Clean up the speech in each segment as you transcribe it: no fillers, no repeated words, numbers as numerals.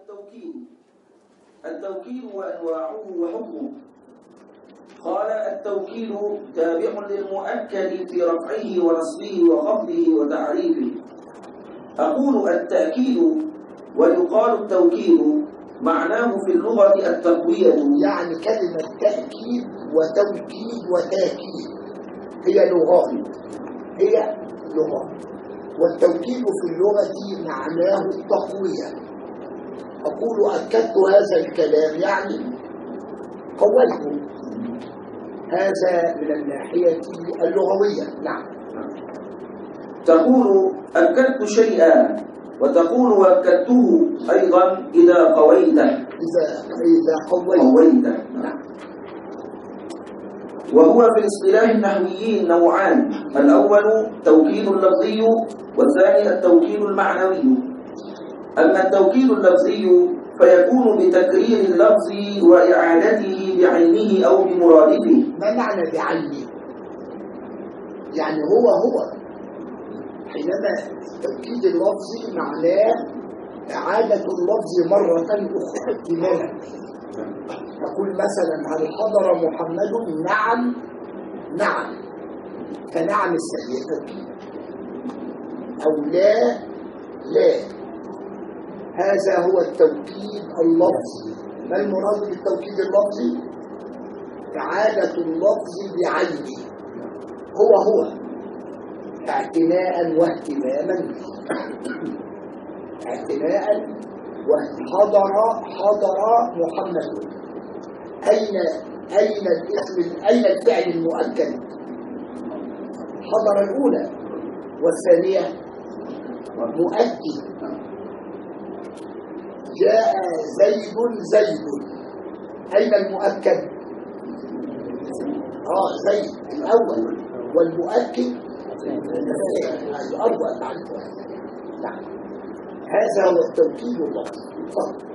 التوكيل وأنواعه وحكمه. قال: التوكيل تابع للمؤكد في رفعه ونصبه وخفضه وتعريفه. أقول التأكيد ويقال التوكيد، معناه في اللغة التقوية. يعني كلمة تأكيد وتوكيد وتأكيد هي لغات، والتوكيد في اللغة معناه التقوية. أقول أكدت هذا الكلام يعني قويته، هذا من الناحية اللغوية. نعم. تقول أكدت شيئا، وتقول وأكدته أيضا إذا قويته. إذا قويته. نعم. وهو في الاصطلاح النحويين نوعان: الأول توكيد لفظي، والثاني التوكيد المعنوي. أما التوكيد اللفظي فيكون بتكرير اللفظ وإعادته بعينه أو بمرادفه. ما معنى بعينه؟ يعني هو حينما التوكيد اللفظي معناه إعادة اللفظ مرة أخرى احتمالا. أقول مثلا: هل حضر محمد؟ نعم نعم، فنعم السيئة. أو لا. هذا هو التوكيد اللفظي. ما المراد بالتوكيد اللفظي؟ إعادة اللفظ بعينه، هو اعتناء واهتماما. اعتناء حضر محمد. أين الاسم، أين الفعل المؤكد؟ حضر الأولى، والثانية مؤكد. جاء زيد، أين المؤكد؟ زيد الأول، والمؤكد الأول. نعم. هذا هو التوكيد اللفظي.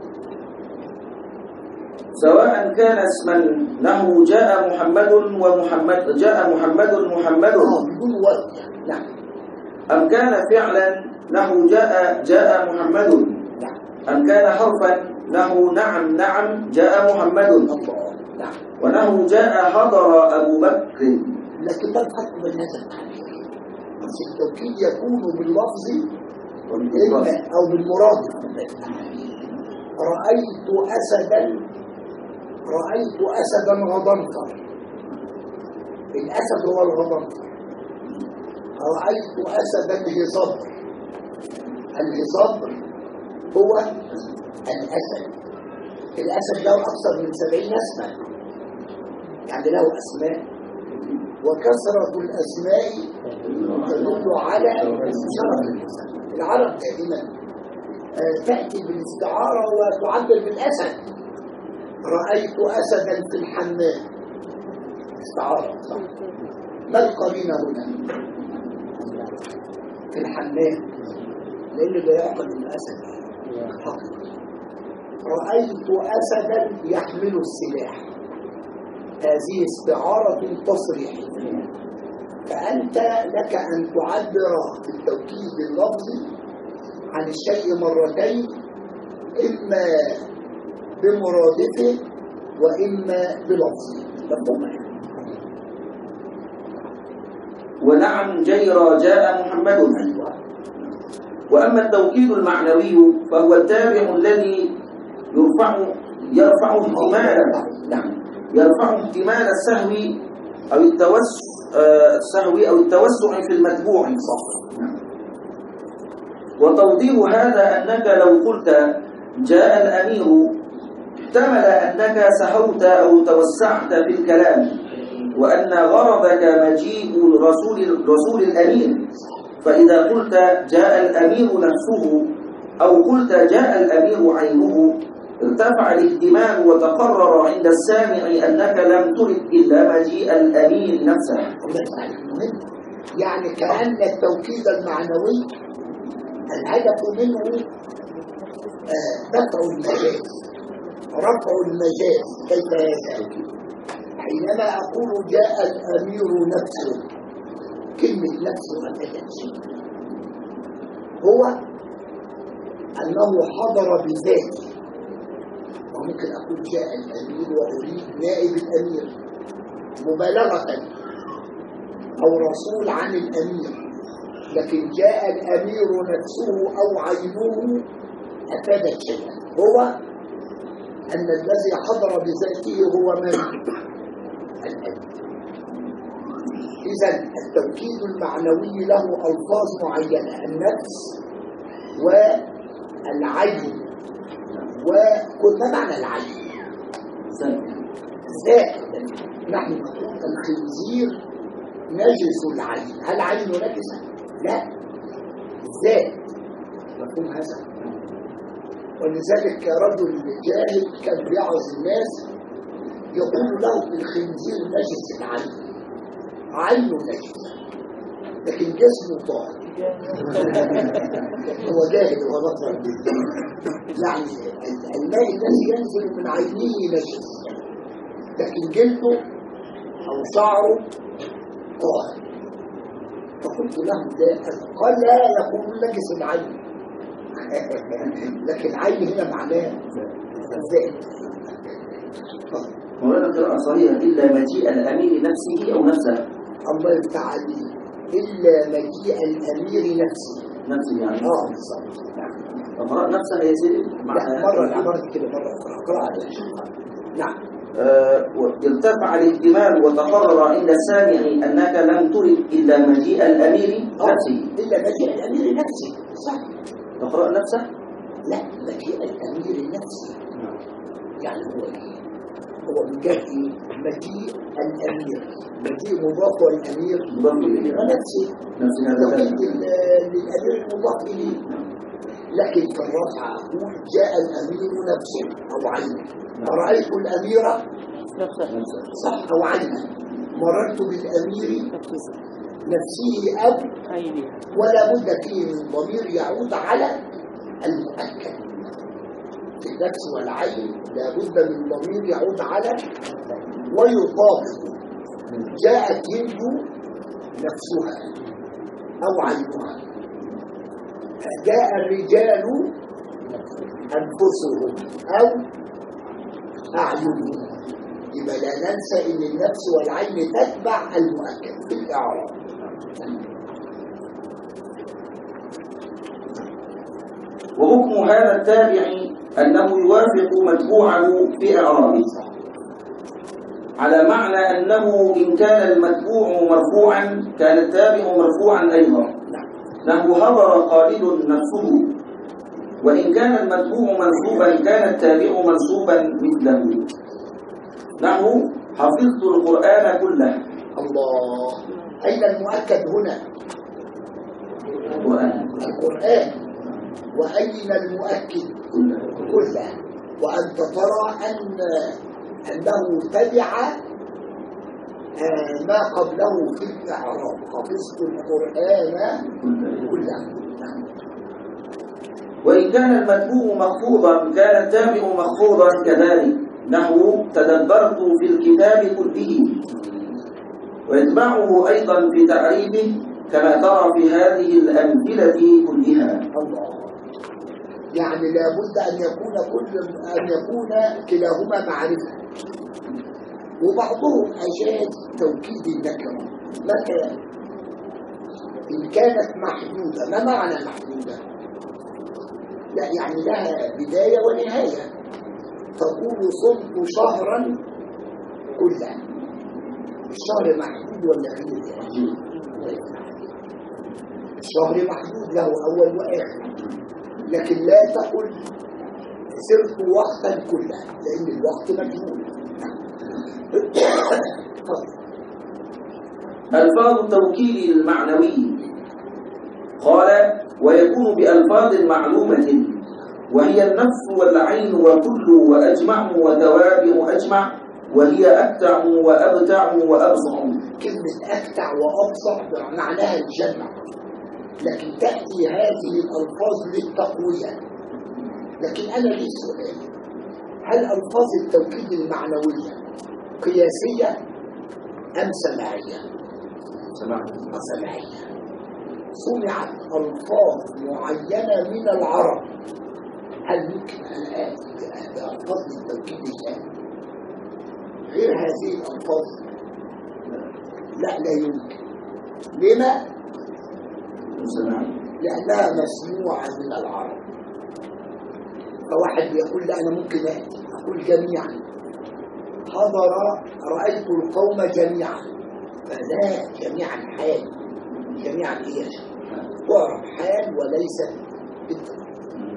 سواء كان اسما له جاء محمد ومحمد، جاء محمد بدون وقت. نعم. أم كان فعلا له جاء محمد، أم كان حرفا له نعم جاء محمد، وله جاء حضر أبو بكر. لكن ما الفرق بين هذا التعبير؟ التوكيد يكون باللفظ أو بالمرادف. رأيت أسدا غضنفر. الأسد هو الغضنفر. رأيت أسدا هصبر. الهصبر هو الأسد. الأسد له أكثر من 70 اسما، يعني له أسماء، وكثرة الأسماء تدل على شرف الإنسان. العرب دائما تأتي بالاستعارة وتعبر بالأسد. رأيت أسدا في الحمام، استعارة. ما القرينة هنا؟ في الحمام، لأن لا يعقل الأسد حقيقي. رأيت أسدا يحمل السلاح، هذه استعارة تصريحية. فأنت لك أن تعبر بالتوكيد اللفظي عن الشيء مرتين، إما بمرادفه وإما بلفظه. ونعم جيرا جاء محمد. وأما التوكيد المعنوي فهو التابع الذي يرفع احتمال السهو أو التوسع في المتبوع. وتوضيح هذا أنك لو قلت جاء الأمير احتمل أنك سهوت أو توسعت في الكلام، وأن غرضك مجيء الرسول الأمير. فإذا قلت جاء الأمير نفسه أو قلت جاء الأمير عينه ارتفع الاهتمام، وتقرر عند السامع أنك لم ترد إلا مجيء الأمير نفسه. يعني كأن التوكيد المعنوي الهدف منه دفع المجاز، رفع المجاز. كيف هذا؟ حينما أقول جاء الأمير نفسه، كلمة نفسه ما تجدش، هو أنه حضر بذاته، ممكن أقول جاء الأمير وأريد نائب الأمير مبالغة أو رسول عن الأمير، لكن جاء الأمير نفسه أو عينه أفادت شيئا، هو أن الذي حضر بذاته هو من؟ الأمير. إذا التوكيد المعنوي له ألفاظ معينة، النفس والعين، وكل ما معنى العين؟ ذات. نحن نقول الخنزير نجس العين، هل عينه نجسة؟ لا، ذات. مفهوم هذا؟ ولذلك رجل جاهل كان بيعظ الناس يقول له الخنزير نجس العين، عينه نجسة لكن جسمه طاهر. هو جاهل وغفر يعني الماء الذي ينزل من عينه نجس لكن جلده او شعره طاهر. فقلت له ده قال لا، يقول نجس العين لكن العين هنا معناه الذات. مولانا قراءة صحيحة إلا مجيء الأمير نفسه أو نفسه. الله يفتح عليه، إلا مجيء الأمير نفسه. نفسه يعني؟ بالظبط. فقراءة نفسه يا سيدي؟ مرة العبارة كده، مرة قراءة. نعم. ارتفع الاحتمال وتقرر عند السامع أنك لم ترد إلا مجيء الأمير نفسه. إلا مجيء الأمير نفسه، صح. تقرأ نفسه؟ لا، مجيء الأمير نفسه. يعني هو إيه؟ هو بجهة مجيء الأمير، مجيء مضاف والأمير مضاف إليه ونفسه توكيد للأمير المضاف إليه. لكن في الرفع أقول جاء الأمير نفسه أو عينه، رأيت الأمير صح أو عينه، مررت بالأمير نفسه أو ولا بد فيه من ضمير يعود على المؤكد. في النفس والعين لا بد من ضمير يعود على ويطابق. جاءت هند نفسها أو عينها، جاء الرجال أنفسهم أو أعينهم. يبقى لا ننسى أن النفس والعين تتبع المؤكد في الإعراب. وحكم هذا التابع أنه يوافق متبوعه في إعرابه، على معنى أنه إن كان المتبوع مرفوعا كان التابع مرفوعا أيضا، نحو حضر خالد نفسه، وإن كان المتبوع منصوبا كان التابع منصوبا مثله، نحو حفظت القرآن كله. الله، أين المؤكد هنا؟ القرآن. وأين المؤكد؟ كله. وأنت ترى أنه تبع ما قبله في الإعراب، حفظت القرآن كله. وإن كان المتبوع مخفوضا كان التابع مخفوضا كذلك، نحو تدبرت في الكتاب كله، ويتبعه أيضا في تعريفه كما ترى في هذه الأمثلة كلها. الله، يعني لابد أن يكون كلاهما معرفة. وبعضهم أجاز توكيد النكرة، مثلا إن كانت محدودة. ما معنى محدودة؟ لا، يعني لها بداية ونهاية. تقول صمت شهرا كله، الشهر محدود ولا غير؟ الشهر محدود له أول وآخر، لكن لا تقل سرت وقتا كله لأن الوقت مجهول. ألفاظ التوكيد المعنوي قال ويكون بألفاظ معلومة، وهي النفس والعين وكل وأجمع وتوابع أجمع، وهي أكتع وأبتع وأبصع. كلمة أكتع وأبصع معناها الجمع، لكن تأتي هذه الألفاظ للتقوية. لكن أنا لي سؤال، هل ألفاظ التوكيد المعنوية قياسية أم سماعية؟ سماعية. سمعت ألفاظ معينة من العرب هل ممكن أن آتي بألفاظ التوكيد الآن غير هذه الألفاظ؟ لا يمكن. لما؟ لأنها مسموعة من العرب. فواحد يقول لا أنا ممكن آتي أقول جميعا حضر رأيت القوم جميعا، فلا جميعا حال، جميعا إيه؟ تعرف حال وليس بالتوكيد.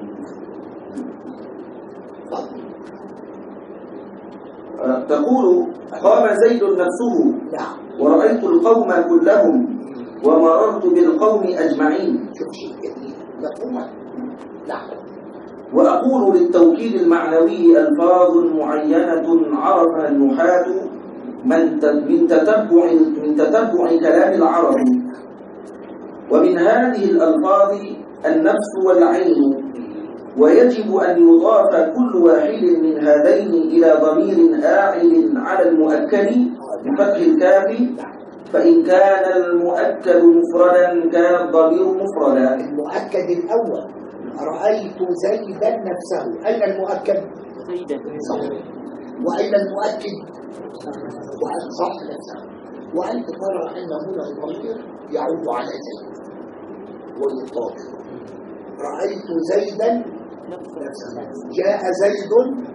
تقول قام زيد نفسه نعم. ورأيت القوم كلهم ومررت بالقوم أجمعين. شوف شيء جميل مفهوما. نعم. وأقول للتوكيد المعنوي ألفاظ معينة عرفها النحاة من تتبع كلام العرب، ومن هذه الألفاظ النفس والعين، ويجب أن يضاف كل واحد من هذين إلى ضمير آعل على المؤكد بفتح الكاف، فإن كان المؤكد مفردا كان الضمير مفردا. المؤكد الأول رأيت زيدا نفسه، أين المؤكد؟ زيدا. وأين المؤكد؟ صح نفسه. وأنت ترى أن هنا الضمير يعود على زيد ويطابق. رأيت زيدا نفسه، جاء زيد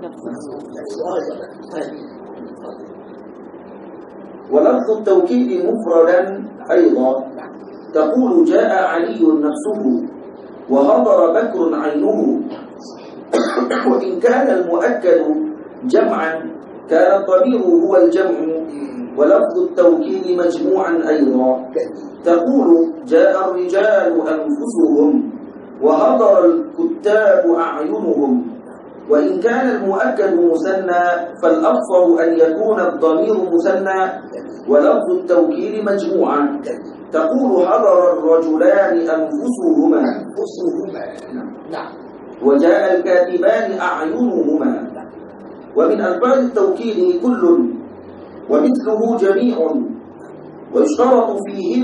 نفسه. ولفظ التوكيد مفردا أيضا، تقول جاء علي نفسه وهضر بكر عينه. وإن كان المؤكد جمعا كان الضمير هو الجمع، ولفظ التوكيد مجموعا أيضا، تقول جاء الرجال أنفسهم وهضر الكتاب أعينهم. وإن كان المؤكد مثنى فالأفضل أن يكون الضمير مثنى ولفظ التوكيد مجموعا، تقول حضر الرجلان أنفسهما نعم. وجاء الكاتبان أعينهما. ومن ألفاظ التوكيد كل ومثله جميع، ويشترط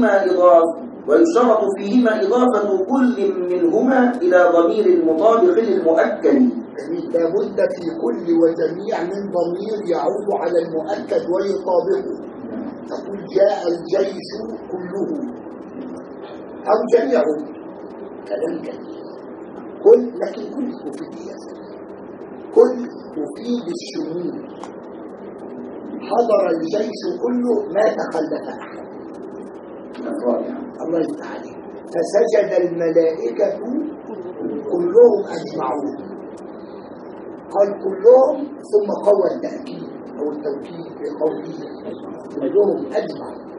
فيهما إضافة كل منهما إلى ضمير مطابق للمؤكد. لابد في كل وجميع من ضمير يعود على المؤكد ويطابقه. تقول جاء الجيش كله أو جميعه، كلام كثير. لكن كل تفيد كل تفيد الشمول. حضر الجيش كله ما تخلف أحد. الله يفتح عليك. فسجد الملائكة كلهم أجمعون. قال كلهم ثم قوى التأكيد أو التوكيد بقوله كلهم أجمعون.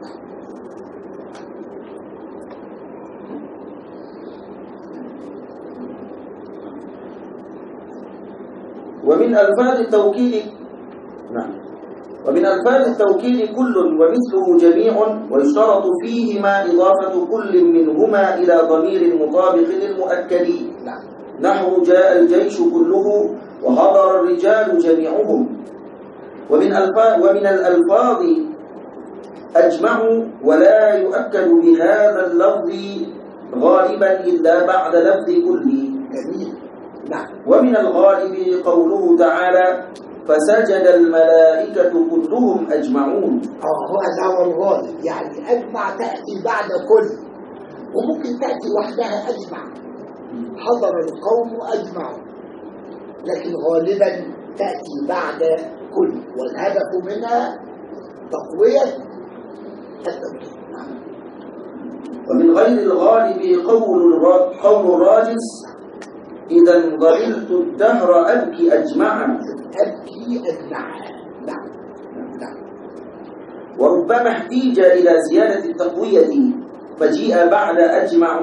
ومن ألفاظ التوكيد ومن ألفاظ التوكيد كل ومثله جميع، ويشترط فيهما إضافة كل منهما إلى ضمير مطابق للمؤكد، نحو جاء الجيش كله وحضر الرجال جميعهم. ومن الألفاظ أجمعوا ولا يؤكد بهذا اللفظ غالبا إلا بعد لفظ كل. ومن الغالب قوله تعالى فسجد الملائكة كلهم أجمعون. هذا هو الغالب، يعني أجمع تأتي بعد كل، وممكن تأتي وحدها أجمع. حضر القوم أجمعون، لكن غالبا تأتي بعد كل، والهدف منها تقوية التوكيد. ومن غير الغالب قول الراجس إذا ضللت الدهر أبكي أجمعا. نعم. وربما احتيج إلى زيادة التقوية فجيء بعد أجمع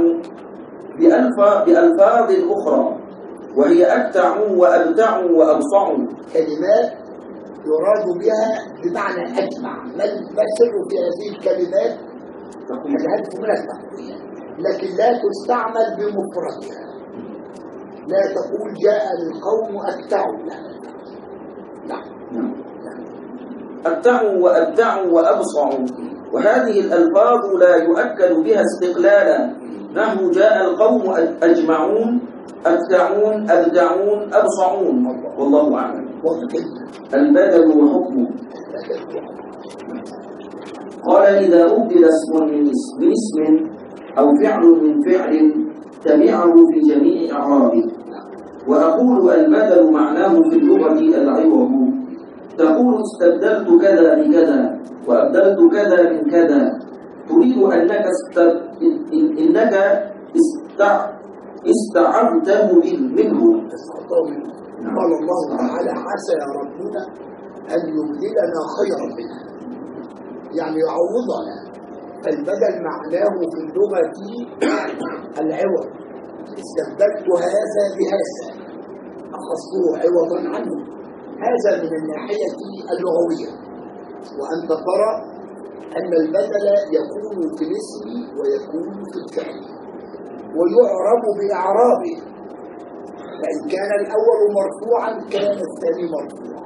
بألفاظ أخرى، وهي أكتع وأبدع وأبصع، كلمات يراد بها بمعنى أجمع. ما سر في هذه الكلمات؟ الهدف من التقوية، لكن لا تستعمل بمفردها. لا تقول جاء القوم أكتعوا، لا. أكتعوا وأبدعوا وأبصعوا، وهذه الألفاظ لا يؤكد بها استقلالا، نحو جاء القوم أجمعون أبدعون أبدعون أبصعون، والله أعلم. البدل وحكمه. قال إذا أبدل اسم من اسم أو فعل من فعل تبعه في جميع أعرابه. وأقول البدل معناه في اللغة العوض. تقول استبدلت كذا بكذا وأبدلت كذا من كذا، تريد أنك استعرته منه. قال الله تعالى عسى ربنا أن يبدلنا خيرا منها، يعني يعوضنا. فالبدل معناه في اللغة العوض. استبدلت هذا بهذا، أخذته عوضا عنه. هذا من الناحية اللغوية. وأنت ترى أن البدل يكون في الاسم ويكون في الفعل ويعرب بإعرابه، فإن كان الأول مرفوعا كان الثاني مرفوعا،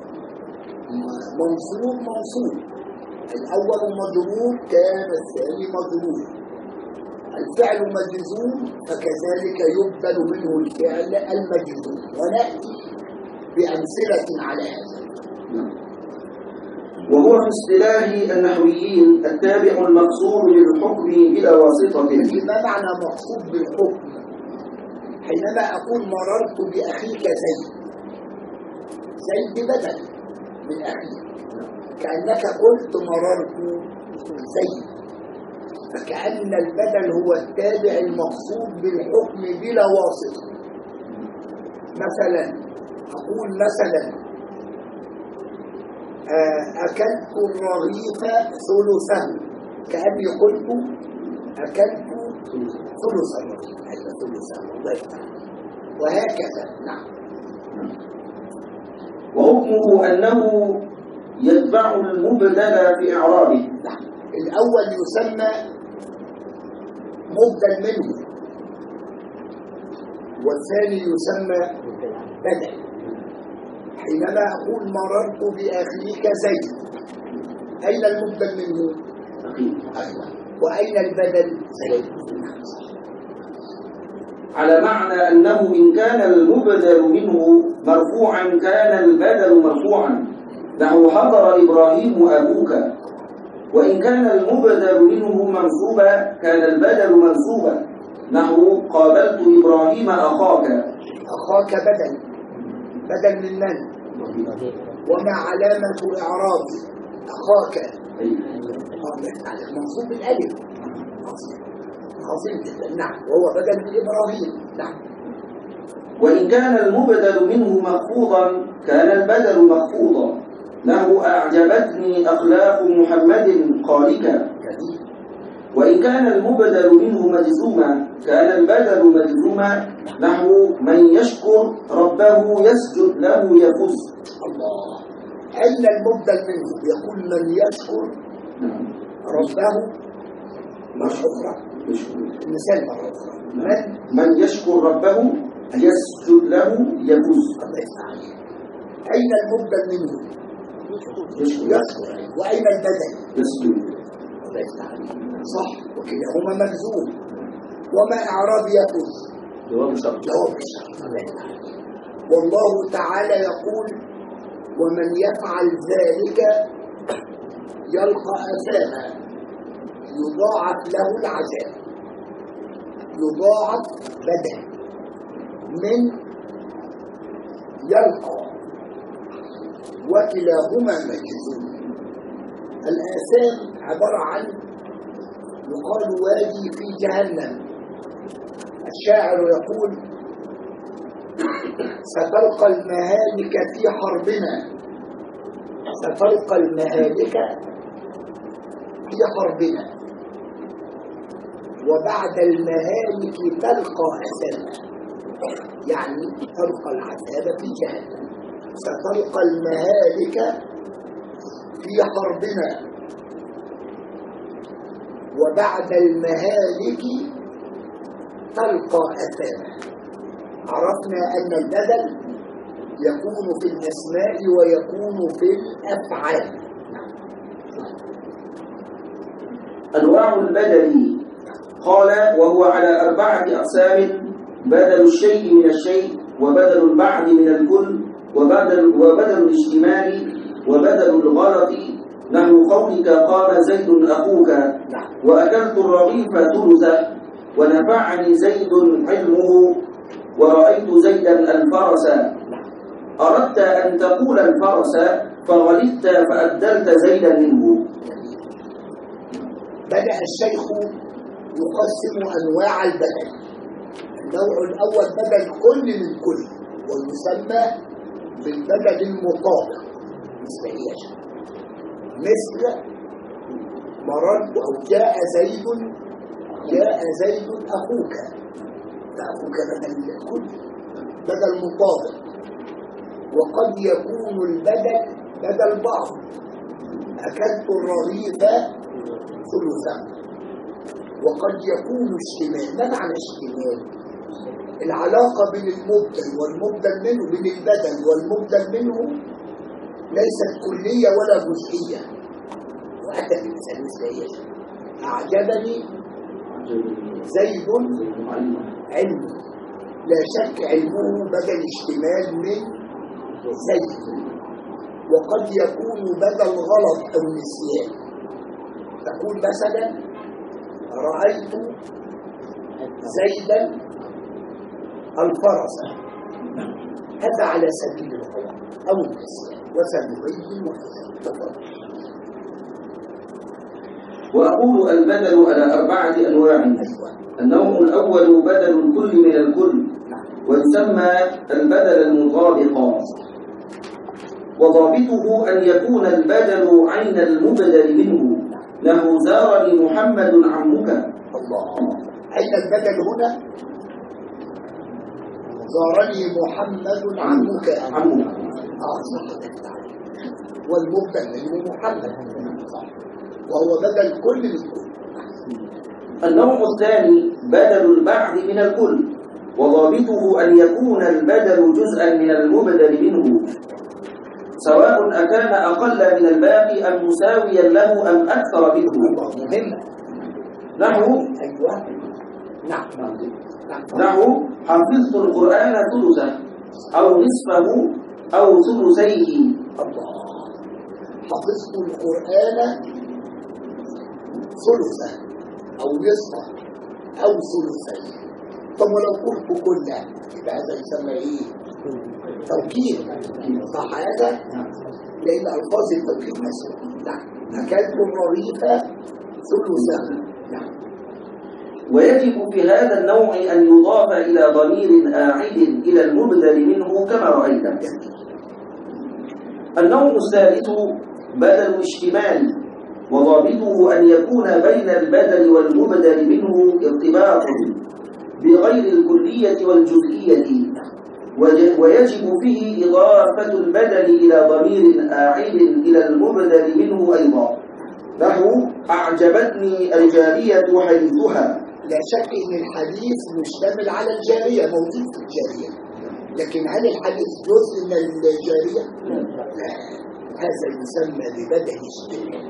منصوب منصوب، الأول مجرور كان الثاني مجرور، الفعل مجزوم فكذلك يبدل منه الفعل المجزوم. ونأتي بأمثلة على هذا. وهو في اصطلاح النحويين التابع المقصود للحكم بلا واسطة. ما معنى مقصود بالحكم؟ حينما أقول مررت بأخيك زيد، زيد بدل من أخيك، كأنك قلت مررت زيد، فكأن البدل هو التابع المقصود بالحكم بلا واسطة. مثلا أقول مثلا أكلت الرغيف ثلثه، كأني قلت أكلت ثلث الرغيف، هذا ثلثه، وهكذا. نعم. وحكمه أنه يتبع المبدل في إعرابه. نعم. الأول يسمى مبدل منه، والثاني يسمى بدل. حينما أقول مررت بأخيك زيد، أين المبدل منه؟ أيوة. وأين البدل؟ زيد. على معنى أنه إن كان المبدل منه مرفوعا كان البدل مرفوعا، نحو حضر إبراهيم أبوك. وإن كان المبدل منه منصوبا كان البدل منصوبا، نحو قابلت إبراهيم أخاك. أخاك بدل من من؟ وما علامة إعرابه؟ أخاك منصوب بالألف. عظيم جدا. نعم. وهو بدل من إبراهيم. نعم. وإن كان المبدل منه مخفوضا كان البدل مخفوضا، له أعجبتني أخلاق محمد قالك. وإن كان المبدل منه مجزوما كان البدل مجزوما، نحو من يشكر ربه يسجد له يفوز. الله. أين المبدل منه؟ يقول من يشكر ربه مرة أخرى. مثال مرة أخرى. من يشكر ربه يسجد له يفوز. أين المبدل منه؟ يشكر. وأين البدل؟ يسجد. صح. وكلاهما مجزوم. وما إعراب يفوز؟ جواب شرط. والله تعالى يقول ومن يفعل ذلك يلقى أثاما يضاعف له العذاب. يضاعف بدل من يلقى، وكلاهما مجزوم. الآثام عبارة عن يقال وادي في جهنم. الشاعر يقول ستلقى المهالك في حربنا، ستلقى المهالك في حربنا، وبعد المهالك تلقى أثاما، يعني تلقى العذاب في جهنم. ستلقى المهالك في حربنا وبعد المهالك تلقى أثاما. عرفنا أن البدل يكون في الأسماء ويكون في الأفعال. أنواع البدل. قال وهو على 4 أقسام: بدل الشيء من الشيء، وبدل البعض من الكل، وبدل الاشتمال، وبدل الغلط، نحو قولك قام زيد أخوك، وأكلت الرغيف ثلثه، ونفعني زيد علمه، ورأيت زيدا الفرس. أردت أن تقول الفرس فغلبت فأبدلت زيدا منه. بدأ الشيخ يقسم أنواع البدل. النوع الأول بدل كل من كل، ويسمى بالبدل المطابق، مثل مررت أو جاء زيد أخوك، فأخوك بدل الكل، بدل مطابق. وقد يكون البدل بدل بعض، أكلت الرغيف ثلثا. وقد يكون اشتمال. ما معنى اشتمال؟ العلاقة بين المبدل والمبدل منه، بين البدل والمبدل منه ليست كلية ولا جزئية. وأتى بمثال مثل أعجبني زيد علمه، لا شك علمه بدل اشتمال من زيد. وقد يكون بدل غلط أو نسيان. تقول مثلا رأيت زيدا الفرس، هذا على سبيل الغلط أو النسيان، وسنبين وحسن. وأقول البدل على 4 أنواع. النوع الأول بدل الكل من الكل، ويسمى البدل المطابق، وضابطه أن يكون البدل عين المبدل منه، له زارني محمد عمك. الله، أين البدل هنا؟ زارني محمد عمك. والمبدل منه محمد، وهو بدل كل من كل. النوع الثاني بدل البعض من الكل، وضابطه أن يكون البدل جزءا من المبدل منه، سواء أكان أقل من الباقي أم مساويا له أم أكثر منه. مهمة. نحو حفظت القرآن ثلثه أو نصفه أو ثلثيه. الله، حفظت القرآن ثلثه أو نصفه أو ثلثيه. طب ولو قلت كله يبقى هذا يسمى إيه؟ توكيد، صح هذا؟ لأن ألفاظ التوكيد مسؤول. أكلت الرغيف ثلثه. ويجب في هذا النوع أن يضاف إلى ضمير آعد إلى المبدل منه كما رأيت. النوع الثالث بدل الاشتمال، وضابطه أن يكون بين البدل والمبدل منه ارتباط بغير الكلية والجزئية، ويجب فيه إضافة البدل إلى ضمير آعد إلى المبدل منه أيضا، نحو أعجبتني الجارية حديثها. لا شك أن الحديث مشتمل على الجارية، موجود في الجارية، لكن هل الحديث جزء من الجارية؟ لا، هذا يسمى ببدل اشتمال.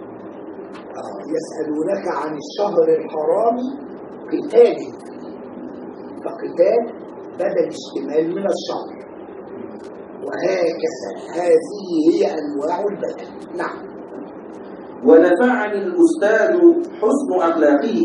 يسألونك عن الشهر الحرام قتال، فقتال بدل اشتمال من الشهر. وهكذا هذه هي أنواع البدل. نعم. ونفعني الأستاذ حسن أخلاقه.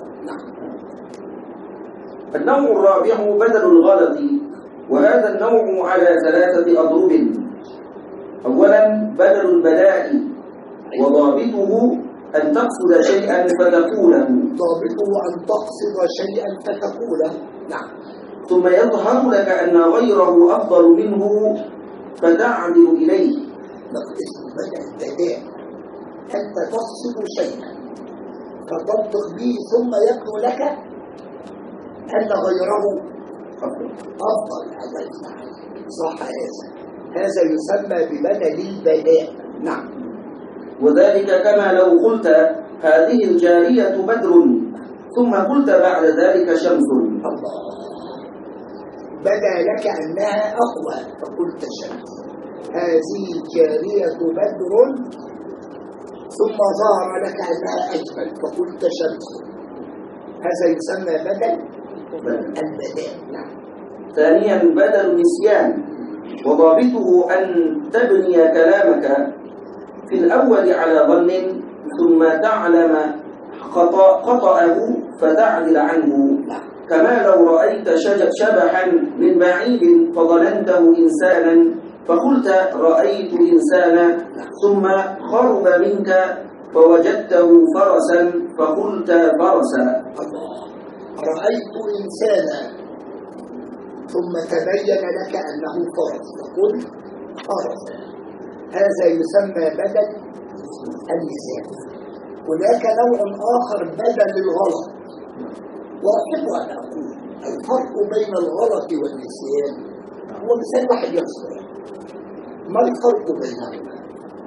النوع الرابع بدل الغلط، وهذا النوع على 3 أضرب. أولا بدل البلاء، وضابطه أن تقصد شيئا فتقوله. ضابطه أن تقصد شيئا فتقوله. نعم. ثم يظهر لك أن غيره أفضل منه فتعدل إليه. اسم بدل البلاء، أنت تقصد شيئا فتنطق به ثم يبدو لك أن غيره أفضل. هذا صح، هذا يسمى ببدل البلاء. نعم. وذلك كما لو قلت هذه الجارية بدر، ثم قلت بعد ذلك شمس. الله، بدا لك أنها أقوى فقلت شمس. هذه الجارية بدر، ثم ظهر لك أنها أجمل فقلت شمس. هذا يسمى بدل البداء. نعم. ثانيا بدل النسيان، وضابطه أن تبني كلامك في الأول على ظن ثم تعلم خطأه فتعدل عنه، كما لو رأيت شبحا من بعيد فظننته إنسانا فقلت رأيت إنسانا، ثم خرب منك فوجدته فرسا فقلت فرسا. رأيت إنسانا ثم تبين لك أنه فرس فقلت فرسا، هذا يسمى بدل النسيان. هناك نوع آخر بدل الغلط، وأحب أن أقول الفرق بين الغلط والنسيان هو مثال واحد يصدر. ما الفرق بينهما؟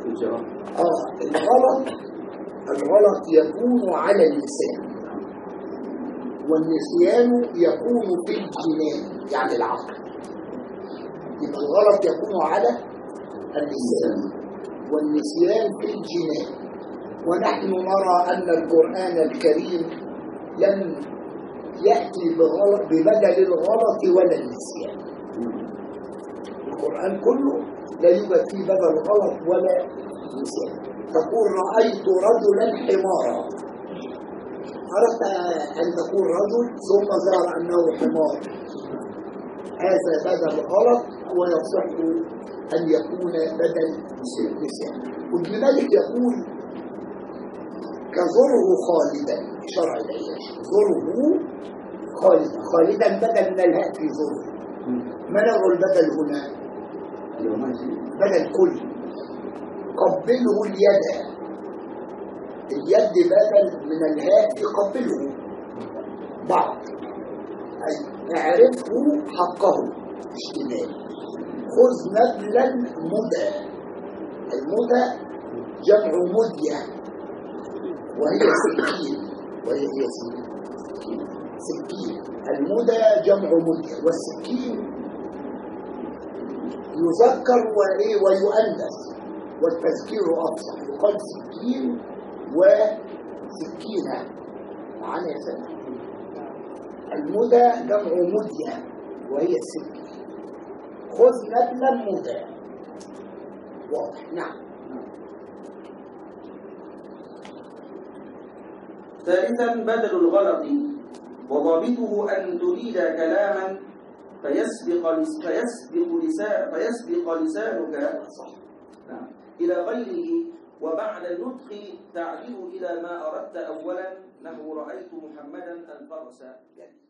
الغلط يكون على اللسان، والنسيان يكون في الجنان يعني العقل. يبقى الغلط يكون على اللسان والنسيان في الجنان. ونحن نرى أن القرآن الكريم لم يأتي ببدل الغلط ولا النسيان. القرآن كله لا يوجد فيه بدل غلط ولا نسيان. تقول رأيت رجلا حمارا، أردت أن تقول رجل ثم ظهر أنه حمار، هذا بدل غلط ويصح أن يكون بدل نسيان. وابن مالك يقول كظره خالدا، شرع العياش ظره خالدا بدل من الهاء في ظره. ما نوع البدل هنا؟ بدل كل. قبله اليد بدل من الهاء في قبله بعض، أي اعرفه حقه اشتمال. خذ نبلا مدى، المدى جمع مدية وهي سكين، سكين. المدى جمع مدية، والسكين يذكر ويؤنث، والتذكير أفصح، يقال سكين وسكينة معنا يا سلام. المدى جمع مدية وهي السكين. خذ نبلا مدى، واضح. نعم. ثالثا بدل الغلط، وضابطه أن تريد كلاما فيسبق لسانك إلى غيره، وبعد النطق تعدل إلى ما أردت أولا، نحو رأيت محمدا الفرس.